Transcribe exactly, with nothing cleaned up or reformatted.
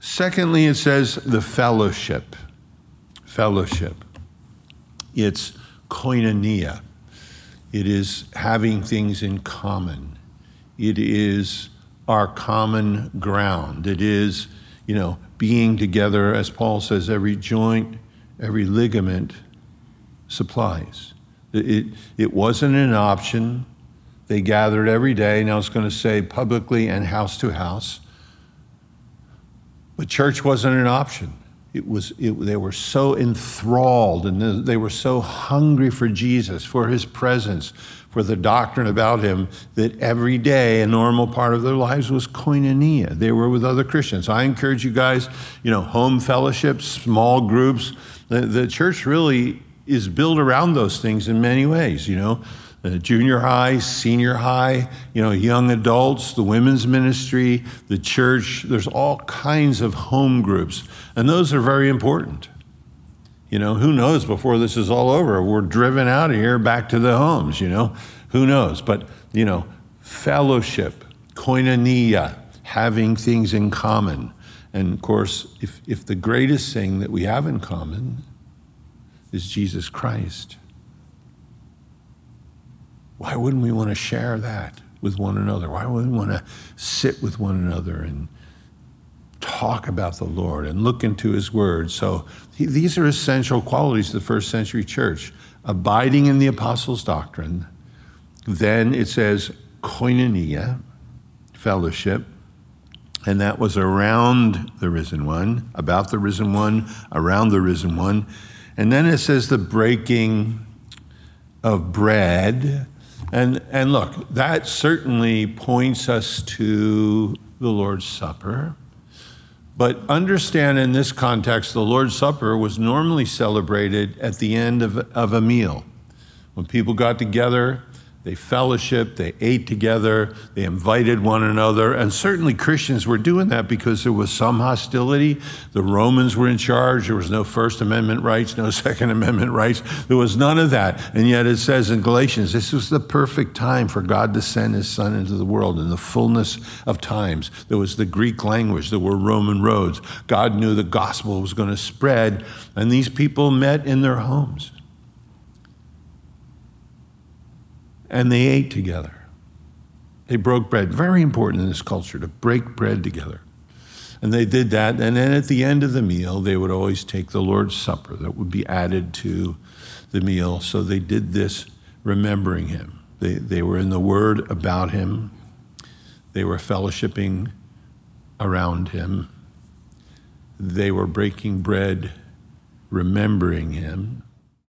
Secondly, it says the fellowship. Fellowship. It's koinonia. It is having things in common. It is our common ground. It is, you know, being together, as Paul says, every joint, every ligament supplies. It, it, it wasn't an option. They gathered every day. Now it's going to say publicly and house to house. But church wasn't an option. It was. It, they were so enthralled and they were so hungry for Jesus, for his presence, for the doctrine about him, that every day a normal part of their lives was koinonia. They were with other Christians. I encourage you guys, you know, home fellowships, small groups. The, the church really is built around those things in many ways, you know. Uh, junior high, senior high, you know, young adults, the women's ministry, the church. There's all kinds of home groups, and those are very important. You know, who knows before this is all over, we're driven out of here back to the homes, you know, who knows? But, you know, fellowship, koinonia, having things in common. And of course, if, if the greatest thing that we have in common is Jesus Christ, why wouldn't we want to share that with one another? Why wouldn't we want to sit with one another and talk about the Lord and look into his word? So he, these are essential qualities of the first century church. Abiding in the apostles' doctrine. Then it says koinonia, fellowship. And that was around the risen one, about the risen one, around the risen one. And then it says the breaking of bread. And and look, that certainly points us to the Lord's Supper. But understand in this context, the Lord's Supper was normally celebrated at the end of, of a meal. When people got together, they fellowshiped, they ate together, they invited one another, and certainly Christians were doing that because there was some hostility. The Romans were in charge. There was no First Amendment rights, no Second Amendment rights. There was none of that. And yet it says in Galatians, this was the perfect time for God to send his Son into the world in the fullness of times. There was the Greek language. There were Roman roads. God knew the gospel was going to spread, and these people met in their homes. And they ate together. They broke bread. Very important in this culture to break bread together. And they did that. And then at the end of the meal, they would always take the Lord's Supper that would be added to the meal. So they did this remembering him. They, they were in the word about him. They were fellowshipping around him. They were breaking bread, remembering him.